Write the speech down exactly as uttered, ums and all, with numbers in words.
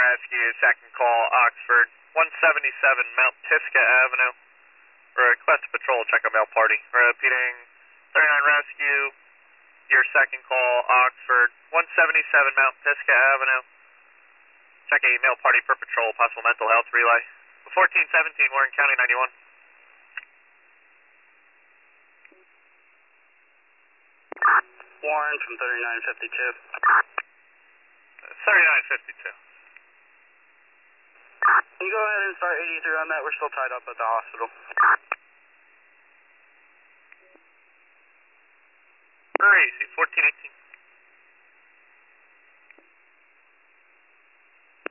Rescue, second call, Oxford, one seventy-seven Mount Tisca Avenue. Request patrol, check a male party. Repeating, thirty-nine Rescue, your second call, Oxford, one seventy-seven Mount Tisca Avenue. Check a male party for patrol, possible mental health relay. fourteen seventeen, Warren County, ninety-one. Warren from thirty-nine fifty-two. thirty-nine fifty-two. Can you go ahead and start eighty-three on that? We're still tied up at the hospital. Very easy, fourteen eighteen.